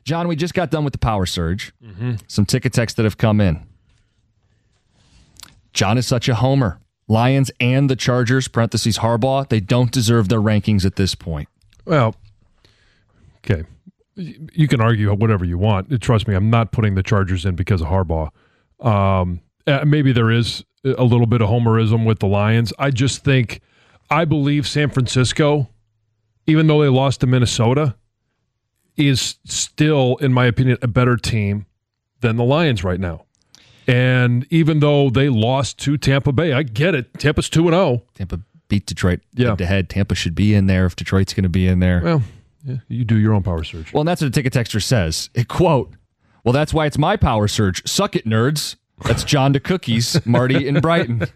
John, we just got done with the power surge. Some ticket texts that have come in. John is such a homer. Lions and the Chargers, parentheses Harbaugh, they don't deserve their rankings at this point. Well, okay. You can argue whatever you want. Trust me, I'm not putting the Chargers in because of Harbaugh. Maybe there is a little bit of homerism with the Lions. I believe San Francisco, even though they lost to Minnesota, is still, in my opinion, a better team than the Lions right now. And even though they lost to Tampa Bay, I get it. Tampa's 2-0. Tampa beat Detroit head-to-head. Tampa should be in there if Detroit's going to be in there. Well, yeah, you do your own power surge. Well, and that's what the ticket texter says. Quote, well, that's why it's my power surge. Suck it, nerds. That's John to Cookies, Marty in Brighton.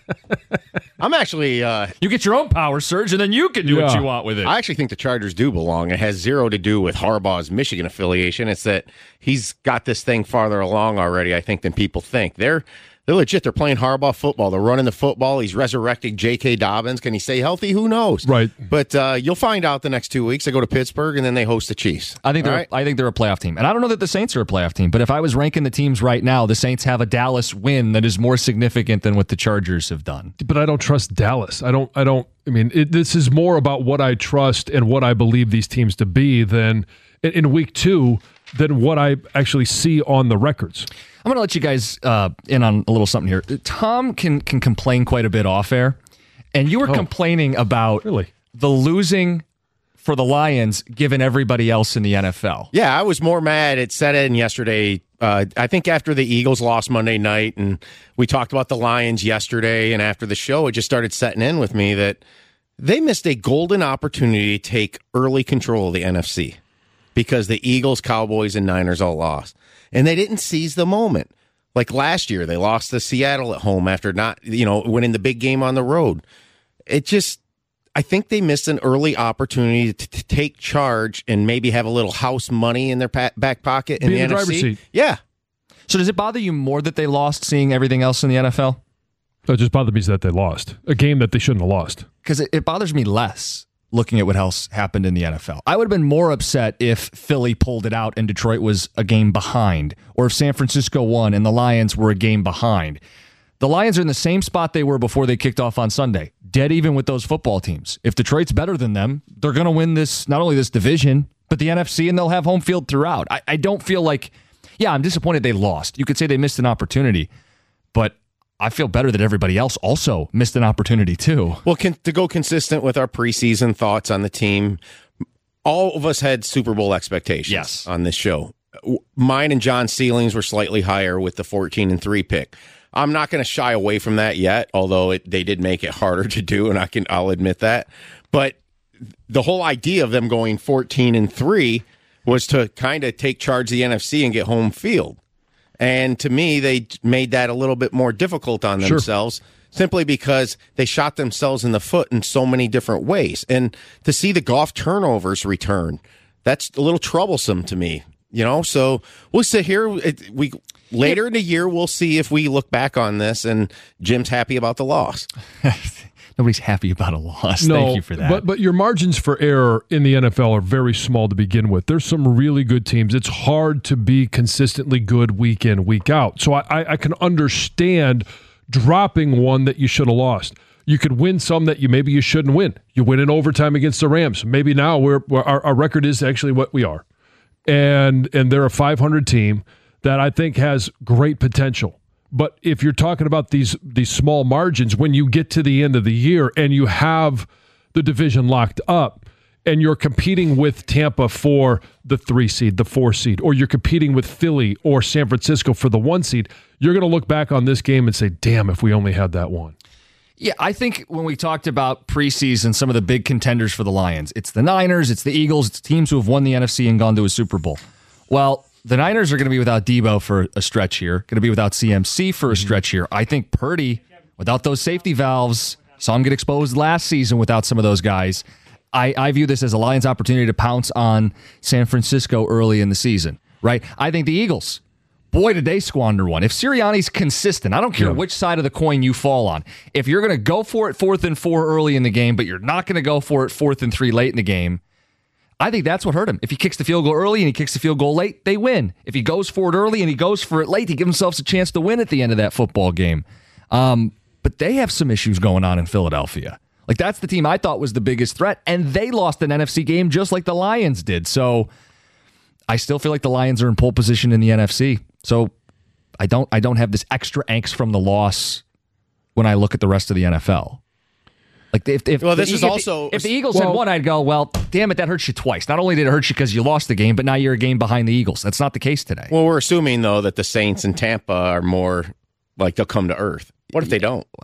I'm actually... you get your own power surge, and then you can do what you want with it. I actually think the Chargers do belong. It has zero to do with Harbaugh's Michigan affiliation. It's that he's got this thing farther along already, I think, than people think. They're legit. They're playing Harbaugh football. They're running the football. He's resurrecting J.K. Dobbins. Can he stay healthy? Who knows? Right. But you'll find out the next 2 weeks. They go to Pittsburgh, and then they host the Chiefs. I think they're a playoff team. And I don't know that the Saints are a playoff team, but if I was ranking the teams right now, the Saints have a Dallas win that is more significant than what the Chargers have done. But I don't trust Dallas. This is more about what I trust and what I believe these teams to be than in week 2 than what I actually see on the records. I'm going to let you guys in on a little something here. Tom can complain quite a bit off air, and you were complaining about the losing for the Lions given everybody else in the NFL. Yeah, I was more mad. It set in yesterday. I think after the Eagles lost Monday night, and we talked about the Lions yesterday, and after the show, it just started setting in with me that they missed a golden opportunity to take early control of the NFC because the Eagles, Cowboys, and Niners all lost. And they didn't seize the moment. Like last year, they lost to Seattle at home after not, winning the big game on the road. I think they missed an early opportunity to take charge and maybe have a little house money in their back pocket in the NFC. Driver's seat. Yeah. So does it bother you more that they lost seeing everything else in the NFL? It just bothered me that they lost. A game that they shouldn't have lost. Because it bothers me less looking at what else happened in the NFL. I would have been more upset if Philly pulled it out and Detroit was a game behind, or if San Francisco won and the Lions were a game behind. The Lions are in the same spot they were before they kicked off on Sunday, dead even with those football teams. If Detroit's better than them, they're going to win this, not only this division, but the NFC, and they'll have home field throughout. I don't feel like, I'm disappointed they lost. You could say they missed an opportunity, but I feel better that everybody else also missed an opportunity too. Well, to go consistent with our preseason thoughts on the team, all of us had Super Bowl expectations on this show. Mine and John's ceilings were slightly higher with the 14-3 pick. I'm not going to shy away from that yet, although they did make it harder to do, and I'll admit that. But the whole idea of them going 14-3 was to kind of take charge of the NFC and get home field. And to me, they made that a little bit more difficult on themselves simply because they shot themselves in the foot in so many different ways. And to see the Goff turnovers return, that's a little troublesome to me. So we'll sit here. Later in the year, we'll see if we look back on this and Jim's happy about the loss. Nobody's happy about a loss. No, thank you for that. But your margins for error in the NFL are very small to begin with. There's some really good teams. It's hard to be consistently good week in, week out. So I can understand dropping one that you should have lost. You could win some that maybe you shouldn't win. You win in overtime against the Rams. Maybe now our record is actually what we are. And they're a 500 team that I think has great potential. But if you're talking about these small margins, when you get to the end of the year and you have the division locked up and you're competing with Tampa for the 3 seed, the 4 seed, or you're competing with Philly or San Francisco for the 1 seed, you're going to look back on this game and say, damn, if we only had that one. Yeah, I think when we talked about preseason, some of the big contenders for the Lions, it's the Niners, it's the Eagles, it's teams who have won the NFC and gone to a Super Bowl. Well, the Niners are going to be without Debo for a stretch here, going to be without CMC for a stretch here. I think Purdy, without those safety valves, saw him get exposed last season without some of those guys. I view this as a Lions opportunity to pounce on San Francisco early in the season, right? I think the Eagles, boy, did they squander one. If Sirianni's consistent, I don't care which side of the coin you fall on. If you're going to go for it 4th and 4 early in the game, but you're not going to go for it 4th and 3 late in the game, I think that's what hurt him. If he kicks the field goal early and he kicks the field goal late, they win. If he goes for it early and he goes for it late, he gives himself a chance to win at the end of that football game. But they have some issues going on in Philadelphia. Like, that's the team I thought was the biggest threat, and they lost an NFC game just like the Lions did. So I still feel like the Lions are in pole position in the NFC. So I don't have this extra angst from the loss when I look at the rest of the NFL. Like if the Eagles had won, I'd go, well, damn it, that hurts you twice. Not only did it hurt you because you lost the game, but now you're a game behind the Eagles. That's not the case today. Well, we're assuming, though, that the Saints and Tampa are more like they'll come to earth. What if they don't? Well,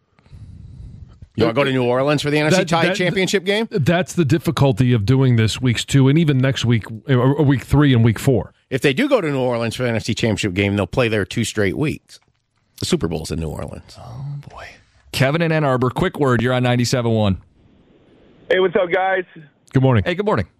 you want to go to New Orleans for the NFC championship game? That's the difficulty of doing this weeks 2 and even next week, or week 3 and week 4. If they do go to New Orleans for the NFC championship game, they'll play there 2 straight weeks. The Super Bowl's in New Orleans. Oh, boy. Kevin in Ann Arbor, quick word. You're on 97.1. Hey, what's up, guys? Good morning. Hey, good morning.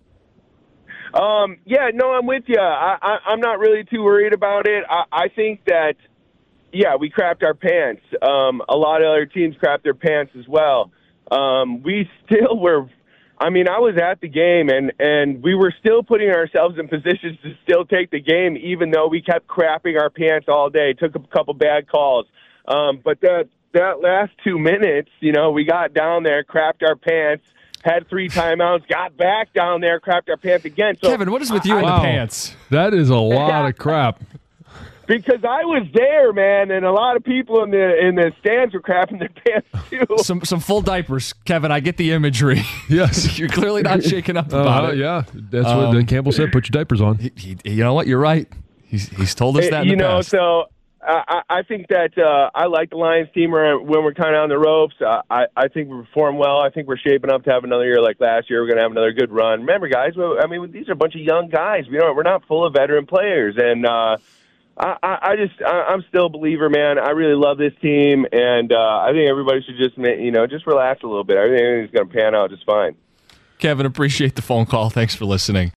Yeah, no, I'm with you. I'm not really too worried about it. I think that, yeah, we crapped our pants. A lot of other teams crapped their pants as well. We still were. I mean, I was at the game, and we were still putting ourselves in positions to still take the game, even though we kept crapping our pants all day, took a couple bad calls. But that last 2 minutes, we got down there, crapped our pants, had 3 timeouts, got back down there, crapped our pants again. So Kevin, what is with you and the pants? That is a lot of crap. Because I was there, man, and a lot of people in the stands were crapping their pants too. Some full diapers, Kevin. I get the imagery. Yes, you're clearly not shaken up about it. Yeah, that's what Campbell said. Put your diapers on. You know what? You're right. He's told us that. In the past. So I think that I like the Lions team when we're kind of on the ropes. I think we perform well. I think we're shaping up to have another year like last year. We're going to have another good run. Remember, guys, I mean, these are a bunch of young guys. We're not full of veteran players, and I'm still a believer, man. I really love this team, and I think everybody should just relax a little bit. Everything is going to pan out just fine. Kevin, appreciate the phone call. Thanks for listening.